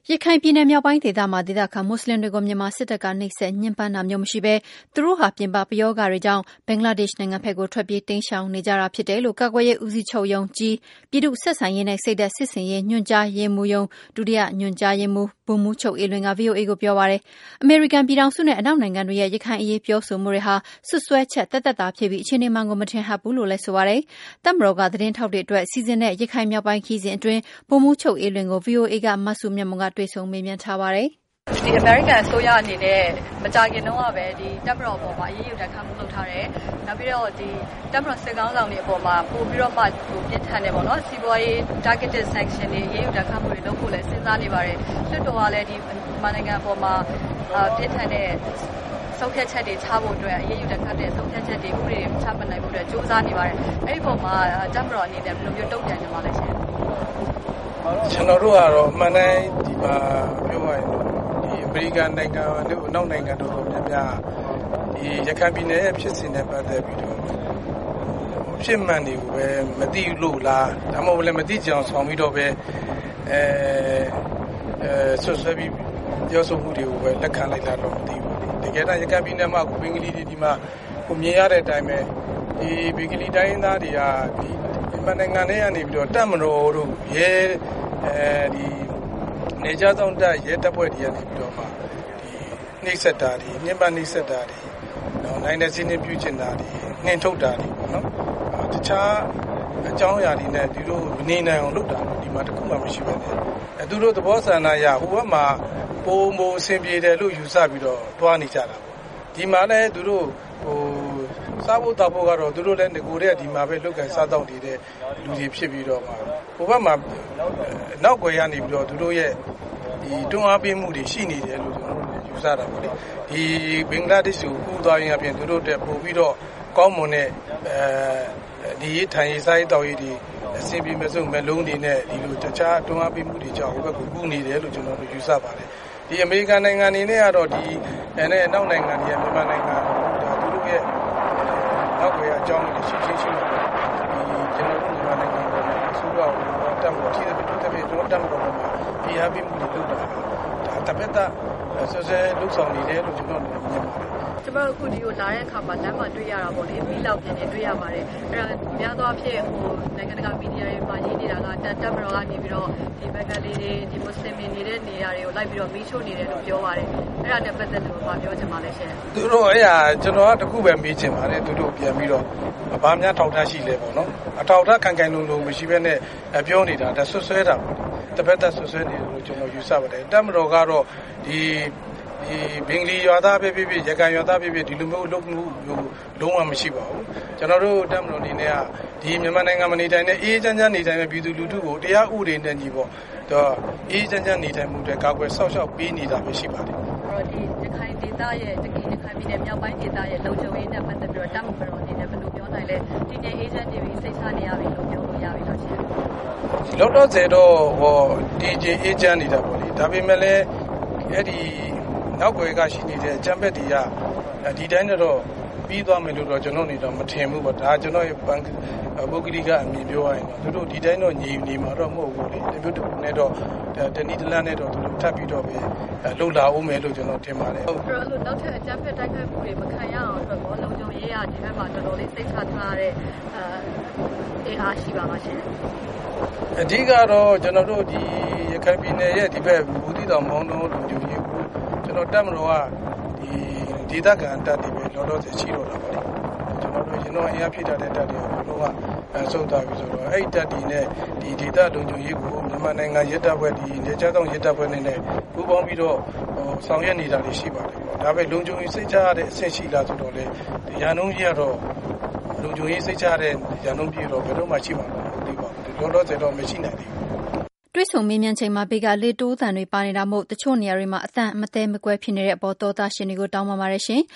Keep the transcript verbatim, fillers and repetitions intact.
ရခိုင်ပြည်နယ်မြောက်ပိုင်းဒေသမှာဒေသခံမွတ်ဆလင်တွေကိုမြန်မာစစ်တပ်ကနှိပ်စက်ညှဉ်းပန်းတာမျိုးမရှိဘဲသူတို့ဟာပြင်ပပယောဂတွေကြောင့်ဘင်္ဂလားဒေ့ရှ်နိုင်ငံဘက်ကိုထွက်ပြေးတိမ်းရှောင်နေကြတာဖြစ်တယ်လို့ကာကွယ်ရေးဦးစီးချုပ်ရုံးကြီးပြည်သူ့ဆက်ဆံရေးနဲ့စိတ်သက်စစ်ဆင်ရေးညွှန်ကြားရေးမှူးရုံးဒုတိယညွှန်ကြားရေးမှူးဗိုလ်မှူးချုပ်အေးလွင်က ဗွီအိုအေ ကိုပြောပါတယ်။အမေရိကန်ပြည်ထောင်စုနဲ့အနောက်နိုင်ငံတွေရဲ့ရခိုင်အရေးပြောဆိုမှုတွေဟာစွပ်စွဲချက်သက်သက်သာဖြစ်ပြီးအခြေအနေမှန်ကိုမထင်ဟပ်ဘူးလို့လည်းဆိုပါတယ်။တပ်မတော်ကသတင်းထောက်တွေအတွက်စီစဉ်တဲ့ရခိုင်မြောက်ပိုင်းခရီးစဉ်အတွင်းဗိုလ်မှူးချုပ်အေးလွင်ကို ဗွီအိုအေကမဆုမြတ်မွန်ကတွေ့ဆုံမေးမြန်းထားပါတယ်။ဒီအမေရိကန်အစိုးရအနေနဲ့မကြာခင်တုန်းကပဲဒီတပ်မတော်ပေါ်မှာအရေးယူတိုက်ခတ်မှုလုပ်ထားတယ်။နောက်ပြီးတော့ဒီတပ်မတော်စစ်ကောင်ဆောင်တွေအပေါ်မှာပို့ပြီးတော့မှဟိုပြစ်ထန်တယ်ပေါ့နော်။စီးပွားရေး targeted sanction တွေအရေးယူတိုက်ခတ်မှုတွေလုပ်ဖို့လည်းစဉ်းစားနေပါတယ်။လွှတ်တော်ကလည်းဒီမြန်မာနိုင်ငံအပေါ်မှာပြစ်ထန်တဲ့ဆုံးဖြတ်ချက်တွေချဖို့အတွက်အရေးယူတိုက်ခတ်တဲ့ဆုံးဖြတ်ချက်တွေဥပဒေတွေချမှတ်နိုင်ဖို့အတွက်ကြိုးစားနေပါတယ်။အဲ့ဒီပုံမှာတပ်မတော်အနေနဲ့ဘယ်လိုမျိုးတုံ့ပြန်နေမှာလဲရှင်။ကျွန်တော်တို့ကတော့မှန်တိုင်းဒီမှာပြောရရင်ဒီအမေရိကန်နိုင်ငံတို့အနောက်နိုင်ငံတို့များများဒီရခိုင်ပြည်နယ်ရဲ့ဖြစ်စဉ်နဲ့ပတ်သက်ပြီးတော့ဖြစ်မှန်တွေကိုပဲမသိလို့လားဒါမှမဟုတ်လည်းမသိကြအောင်ဆောင်ပြီးတော့ပဲအဲအဲဆွဆွဲပြီးပြောဆိုမှုတွေကိုပဲလက်ခံလိုက်တာတော့မသိဘူးတကယ်တော့ရခိုင်ပြည်နယ်မှာကိုဘင်္ဂလီတွေဒီမှာကိုမြင်ရတဲ့အတိုင်းပဲဒီဘင်္ဂလီတိုင်းသားတွေကဒီမြန်မာနိုင်ငံထဲကနေပြီးတော့တပ်မတော်တို့ရဲအဲဒီနေကြဆောင်တက်ရဲတပ်ဖွဲ့တွေကနေပြီးတော့မှဒီနှိပ်စက်တာတွေညှဉ်းပန်းနှိပ်စက်တာတွေနော်နိုင်တဲ့စင်းနှင်းပြုကျင်တာတွေနှင်ထုတ်တာတွေပေါ့နော်တခြားအကြောင်းအရာတွေနဲ့ဒီလိုမနေနိုင်အောင်လုပ်တာဒီမှာတခုမှမရှိပါနဲ့အဲသူတို့သဘောဆန္ဒရဟိုဘက်မှာပုံပုံအဆင်ပြေတယ်လို့ယူဆပြီးတော့တွားနေကြတာပေါ့ဒီမှာလည်းသူတို့ဟိုစားဖို့တောက်ဖို့ကတော့သူတို့လည်းငကိုတဲ့ဒီမှာပဲလုတ်ကန်စားတောက်နေတဲ့လူတွေဖြစ်ပြီးတော့မှဟိုဘက်မှာနောက်ွယ်ရနေပြီးတော့သူတို့ရဲ့ဒီတွန်းအားပေးမှုတွေရှိနေတယ်လို့ကျွန်တော်တို့ယူဆတာပေါ့လေဒီဘင်္ဂလားဒေ့ရှ်ကိုကူးသွားရင်အပြင်သူတို့တက်ပို့ပြီးတော့ကောင်းမွန်တဲ့အဲဒီထိုင်ရေးစားရေးတောက်ရေးတွေအစီအပြေမစုံမလုံးတွေနဲ့ဒီလိုတခြားတွန်းအားပေးမှုတွေကြောင့်ဟိုဘက်ကိုကူးနေတယ်လို့ကျွန်တော်တို့ယူဆပါတယ်ဒီအမေရိကန်နိုင်ငံနေနဲ့ကတော့ဒီအဲအနောက်နိုင်ငံတွေမြန်မာနိုင်ငံဒါသူတို့ရဲ့နောက်ွယ်အကြောင်းတွေရှိချင်းရှိမှာဒီကျွန်တော်တို့မြန်မာနိုင်ငံကအစိုးရကတတ်ဖို့ထိတဲ့ပြည်သူတွေကျွန်တော်တတ်ဖို့မှာဒီဟာပြီးမှုတွေလုပ်တာဒါတပတ်တာဆက်ဆက်လုပ်ဆောင်နေတယ်လို့ကျွန်တော်မြင်ပါတယ်ကျမတို့အခုဒီကိုလာတဲ့အခါမှာလမ်းမှာတွေ့ရတာပေါ့လေပြီးလောက်ပြင်နေတွေ့ရပါတယ်အဲ့ဒါများသောအားဖြင့်ဟိုနိုင်ငံတကာမီဒီယာတွေမှာရေးနေတာကတပ်တပ်မတော်ကနေပြီးတော့ဒီဘက်ကလေးတွေဒီမွတ်စလင်တွေနေတဲ့နေရာတွေကိုလိုက်ပြီးတော့မီးရှို့နေတယ်လို့ပြောပါတယ်အဲ့ဒါနဲ့ပတ်သက်လို့ဘာပြောချင်ပါလဲရှင်သူတို့အဲ့ဒါကျွန်တော်ကတခုပဲမေးချင်ပါတယ်သူတို့ပြန်ပြီးတော့ဘာများထောက်ထားရှိလဲပေါ့နော်အထောက်ထားခံခံလုံးလုံးမရှိဘဲနဲ့ပြောနေတာဒါဆွဆွဲတာပေါ့တပတ်သက်ဆွဆွဲနေတယ်လို့ကျွန်တော်ယူဆပါတယ်တပ်မတော်ကတော့ဒီဒီဘင်္ဂလီရွာသားပဲဖြစ်ဖြစ်ရခိုင်ရွာသားပဲဖြစ်ဖြစ်ဒီလိုမျိုးလုပ်မှုမျိုးလုံးဝမရှိပါဘူးကျွန်တော်တို့တပ်မတော်အနေနဲ့ကဒီမြန်မာနိုင်ငံမှာနေထိုင်တဲ့အေးချမ်းချမ်းနေထိုင်တဲ့ပြည်သူလူထုကိုတရားဥပဒေနဲ့ညီပေါ့တော့အေးချမ်းချမ်းနေထိုင်မှုတွေကာကွယ်ဆောက်ရှောက်ပေးနေတာပဲရှိပါတယ်အဲ့တော့ဒီရခိုင်ဒေသရဲ့တကယ်ရခိုင်ပြည်နယ်မြောက်ပိုင်းဒေသရဲ့လုံခြုံရေးနဲ့ပတ်သက်ပြီးတော့တပ်မတော်အနေနဲ့ဘယ်လိုပြောနိုင်လဲဒီနေ့အေးချမ်းနေပြီစိတ်ချနေရပြီလို့ပြောလို့ရပြီလားရှင်လောလောဆယ်တော့ဟောဒီဂျေအေးချမ်းနေတာပေါ့လေဒါပေမဲ့လည်းအဲ့ဒီနောက်ွယ်ကရှိနေတဲ့အကြံဖက်တွေကဒီတိုင်းတော့ပြီးသွားမယ်လို့တော့ကျွန်တော်နေတော့မထင်ဘူးပေါ့ဒါကျွန်တော်ရဲ့ဘန်ပုဂ္ဂလိကအမြင်ပြောရရင်တော့သူတို့ဒီတိုင်းတော့ညီနေမှာတော့မဟုတ်ဘူးလေတမျိုးတစ်ခုနဲ့တော့တနည်းတလန်းနဲ့တော့သူတို့ထပ်ပြီးတော့ပဲလှုပ်လာအောင်မယ်လို့ကျွန်တော်ထင်ပါတယ်ဟုတ်အဲ့လိုနောက်ထပ်အကြံဖက်တိုက်ခိုက်မှုတွေမခံရအောင်အတွက်တော့လုံခြုံရေးရဒီဘက်မှာတော်တော်လေးစိတ်ချထားတဲ့အဲအားရှိပါပါရှင်အဓိကတော့ကျွန်တော်တို့ဒီရခိုင်ပြည်နယ်ရဲ့ဒီဘက်ဘူတိတောင်မောင်းတော်လူကြီးကိုကျွန်တော်တက်မလို့ကဒီဒေသခံတပ်တွေပဲလောလောဆယ်ရှိတော့တာပါလေကျွန်တော်တို့ရင်တော့အင်အားဖြစ်တဲ့တပ်တွေဘလို့ကစုပ်တာပြီဆိုတော့အဲ့ဒီတပ်တွေနဲ့ဒီဒေသလုံခြုံရေးကိုမြန်မာနိုင်ငံရဲတပ်ဖွဲ့ဒီနေကြဆောင်ရဲတပ်ဖွဲ့နဲ့ပူးပေါင်းပြီးတော့ဟိုဆောင်ရွက်နေတာတွေရှိပါတယ်ပေါ့ဒါပဲလုံခြုံရေးစိတ်ချရတဲ့အဆင့်ရှိလားဆိုတော့လေရန်ကုန်ကြီးကတော့လုံခြုံရေးစိတ်ချရတဲ့ရန်ကုန်ပြည်တော့ဘယ်တော့မှရှိမှာမဟုတ်သေးပါဘူးလောလောဆယ်တော့မရှိနိုင်သေးဘူးတွေ့ဆုံမေးမြန်းချိန်မှာဘေကလေတိုးသံတွေပါနေတာမို့တချို့နေရာတွေမှာအသံမသေးမကွဲဖြစ်နေတဲ့အပေါ်သောသားရှင်တွေကိုတောင်းပန်ပါတယ်ရှင်